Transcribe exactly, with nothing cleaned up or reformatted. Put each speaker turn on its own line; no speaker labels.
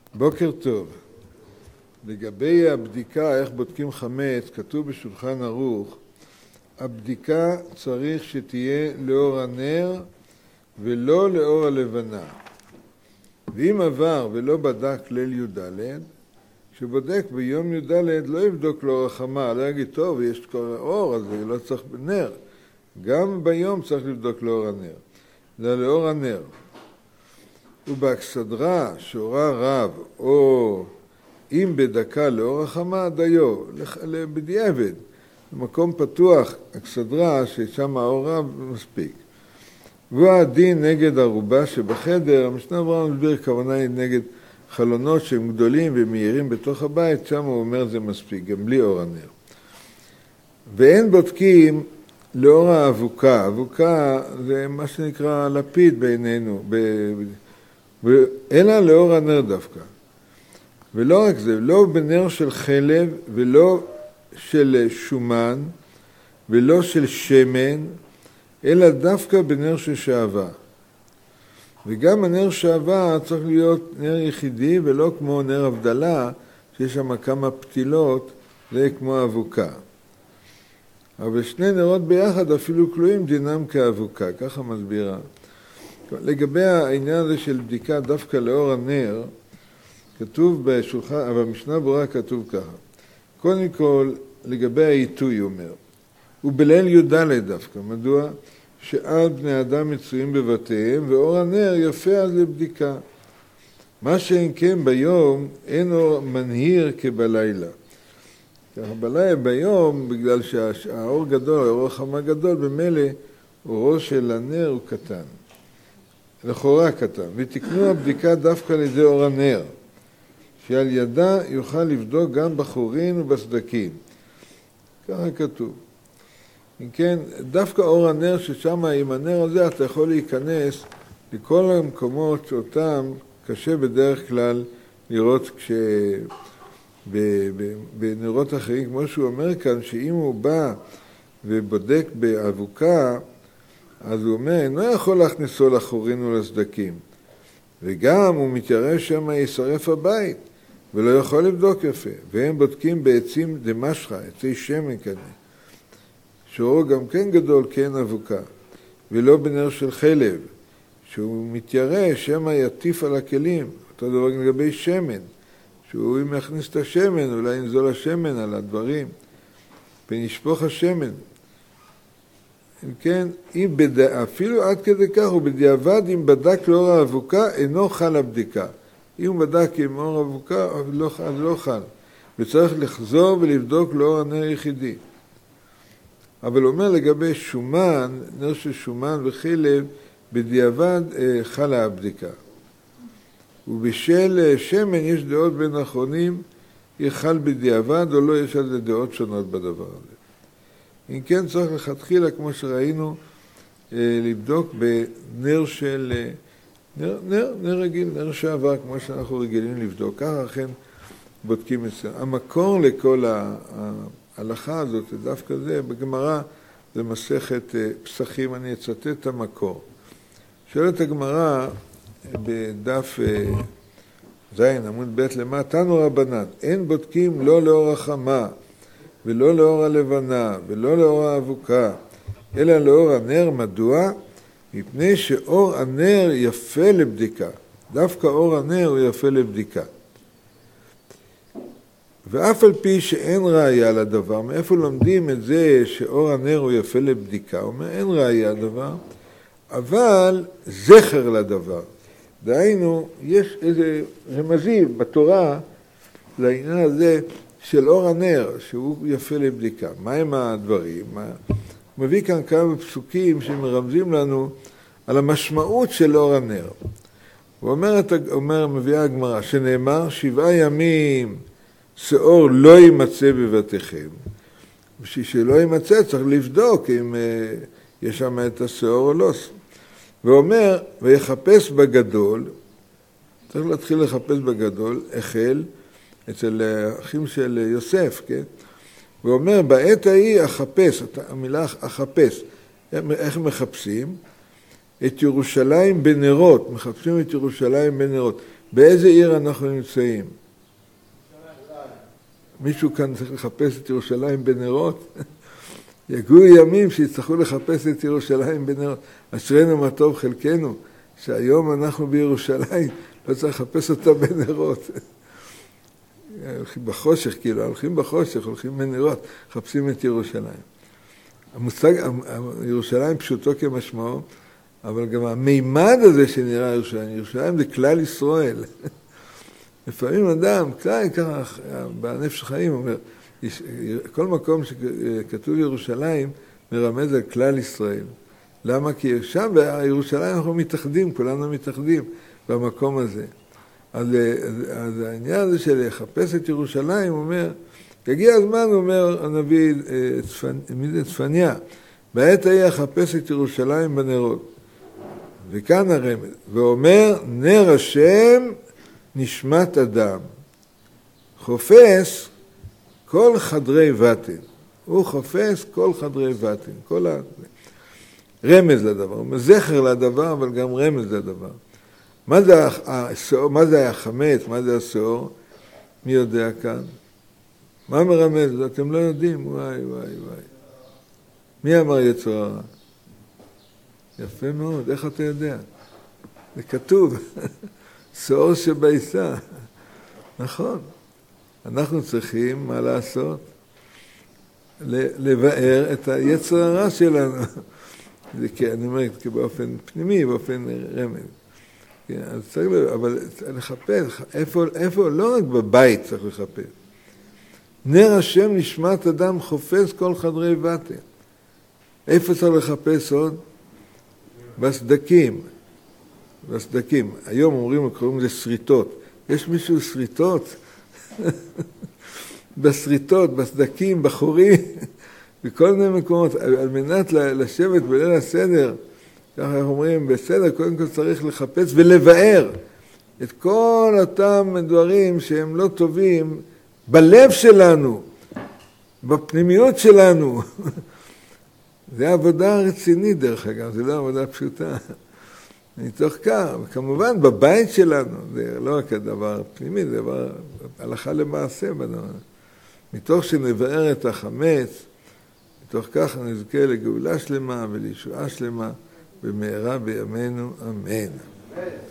בוקר טוב. לגבי הבדיקה, איך בודקים חמץ, כתוב בשולחן ערוך, הבדיקה צריך שתהיה לאור הנר ולא לאור הלבנה. ואם עבר ולא בדק ליל י"ד, כשבודק ביום י"ד לא יבדוק לאור החמה, לא יגיד, טוב, יש כל האור, אז לא צריך נר. גם ביום צריך לבדוק לאור הנר, אלא לאור הנר. ובאכסדרה שהורה רב, או אם בדקה לאור החמה, דיו, בדיעבד. במקום פתוח, אכסדרה, ששם האור רב מספיק. והוא הדין נגד ערובה שבחדר, המשנה ברורה מסביר, כוונה היא נגד חלונות שהם גדולים ומהירים בתוך הבית, שם הוא אומר זה מספיק, גם בלי אור הנר. ואין בודקים לאור האבוקה. אבוקה זה מה שנקרא לפיד בינינו, ב... אלא לאור הנר דווקא. ולא רק זה, לא בנר של חלב ולא של שומן ולא של שמן, אלא דווקא בנר של שעבה. וגם הנר שעבה צריך להיות נר יחידי ולא כמו נר הבדלה, שיש שם כמה פתילות, זה כמו אבוקה. אבל שני נרות ביחד אפילו כלואים דינם כאבוקה, ככה מסבירה. לגבי העניין הזה של בדיקה דווקא לאור הנר, כתוב בשולחן, אבל במשנה ברורה כתוב ככה. קודם כל, לגבי העיתוי, הוא אומר, ובליל י"ד דווקא, מדוע? שעל בני אדם מצויים בבתיהם, ואור הנר יפה אז לבדיקה. מה שאין כן ביום, אין אור מנהיר כבלילה. ככה בלילה ביום, בגלל שהאור גדול, האור החמה גדול, במילא אורו של הנר הוא קטן. לכאורה קטן. ותקנו הבדיקה דווקא לידי אור הנר, שעל ידה יוכל לבדוק גם בחורין ובסדקים. ככה כתוב. אם כן, דווקא אור הנר ששם עם הנר הזה אתה יכול להיכנס לכל המקומות שאותם קשה בדרך כלל לראות כש... בנרות אחרים, כמו שהוא אומר כאן, שאם הוא בא ובודק באבוקה, אז הוא אומר, אינו יכול להכניסו לחורין ולסדקים. וגם הוא מתיירא שמה ישרף הבית, ולא יכול לבדוק יפה. והם בודקים בעצים דמשחה, עצי שמן כזה. שאורו גם כן גדול, כן אבוקה. ולא בנר של חלב, שהוא מתיירא שמה יטיף על הכלים. אותו דבר לגבי שמן. שהוא אם יכניס את השמן, אולי ינזול השמן על הדברים. ונשפוך השמן. אם כן, אם בד... אפילו עד כדי כך, הוא בדיעבד, אם בדק לאור האבוקה, אינו חל הבדיקה. אם הוא בדק עם אור אבוקה, אז לא, אז לא חל. וצריך לחזור ולבדוק לאור הנר יחידי. אבל הוא אומר לגבי שומן, נר של שומן וחלב, בדיעבד אה, חלה הבדיקה. ובשל שמן יש דעות בין האחרונים, יחל בדיעבד או לא, יש על זה דעות שונות בדבר הזה. אם כן צריך לכתחילה, כמו שראינו, לבדוק בנר של, נר, נר, נר רגיל, נר שעבר, כמו שאנחנו רגילים לבדוק. ככה אכן בודקים את זה. המקור לכל ההלכה הזאת, דווקא זה, בגמרא, זה מסכת פסחים, אני אצטט את המקור. שואלת הגמרא בדף זין, עמוד ב' למה, תנו רבנן, אין בודקים לא לאור החמה, ולא לאור הלבנה, ולא לאור האבוקה, אלא לאור הנר. מדוע? מפני שאור הנר יפה לבדיקה. דווקא אור הנר הוא יפה לבדיקה. ואף על פי שאין ראיה לדבר, מאיפה לומדים את זה שאור הנר הוא יפה לבדיקה? הוא אומר, אין ראיה לדבר, אבל זכר לדבר. דהיינו, יש איזה רמזים בתורה לעניין הזה, של אור הנר, שהוא יפה לבדיקה. מה הם הדברים? מה... הוא מביא כאן כמה פסוקים שמרמזים לנו על המשמעות של אור הנר. הוא אומר, אומר מביאה הגמרא, שנאמר, שבעה ימים שאור לא יימצא בבתיכם. בשביל שלא יימצא צריך לבדוק אם uh, יש שם את השאור או לא. והוא אומר, ויחפש בגדול, צריך להתחיל לחפש בגדול, החל, אצל האחים של יוסף, כן? הוא אומר, בעת ההיא אחפש, המילה אחפש, איך מחפשים? את ירושלים בנרות, מחפשים את ירושלים בנרות. באיזה עיר אנחנו נמצאים? מישהו כאן צריך לחפש את ירושלים בנרות? יגיעו ימים שיצטרכו לחפש את ירושלים בנרות. אשרינו מה טוב חלקנו, שהיום אנחנו בירושלים, לא צריך לחפש אותה בנרות. הולכים בחושך, כאילו, הולכים בחושך, הולכים בנרות, מחפשים את ירושלים. המושג, ירושלים פשוטו כמשמעו, אבל גם המימד הזה שנראה ירושלים, ירושלים זה כלל ישראל. לפעמים אדם, כלל ככה, בנפש חיים אומר, כל מקום שכתוב ירושלים מרמז על כלל ישראל. למה? כי שם בירושלים אנחנו מתאחדים, כולנו מתאחדים במקום הזה. אז, אז העניין הזה של לחפש את ירושלים, הוא אומר, יגיע הזמן, אומר הנביא, מי זה צפניה, בעת ההיא יחפש את ירושלים בנרות. וכאן הרמז, ואומר, נר השם נשמת אדם, חופש כל חדרי בטן. הוא חופש כל חדרי בטן, כל ה... רמז לדבר, הוא זכר לדבר, אבל גם רמז לדבר. מה זה השאור, מה זה החמץ, מה זה השאור? מי יודע כאן? מה מרמז? אתם לא יודעים, וואי וואי וואי. מי אמר יצר הרע? יפה מאוד, איך אתה יודע? זה כתוב, שאור שבעיסה. נכון. אנחנו צריכים, מה לעשות? לבאר את היצר הרע שלנו. זה כי אני אומר, באופן פנימי, באופן רמז. אז צריך, אבל לחפש, איפה, איפה, לא רק בבית צריך לחפש. נר השם נשמת אדם חופש כל חדרי בטן. איפה צריך לחפש עוד? בסדקים. בסדקים. היום אומרים, קוראים לזה שריטות. יש מישהו שריטות? בשריטות, בסדקים, בחורים, בכל מיני מקומות, על מנת לשבת בליל הסדר, ככה אנחנו אומרים, בסדר, קודם כל צריך לחפש ולבאר את כל אותם דברים שהם לא טובים בלב שלנו, בפנימיות שלנו. זה עבודה רצינית דרך אגב, זה לא עבודה פשוטה. מתוך כך, וכמובן בבית שלנו, זה לא רק הדבר פנימי, זה דבר הלכה למעשה בדבר. מתוך שנבאר את החמץ, מתוך כך נזכה לגאולה שלמה ולישועה שלמה, במהרה בימינו, אמן.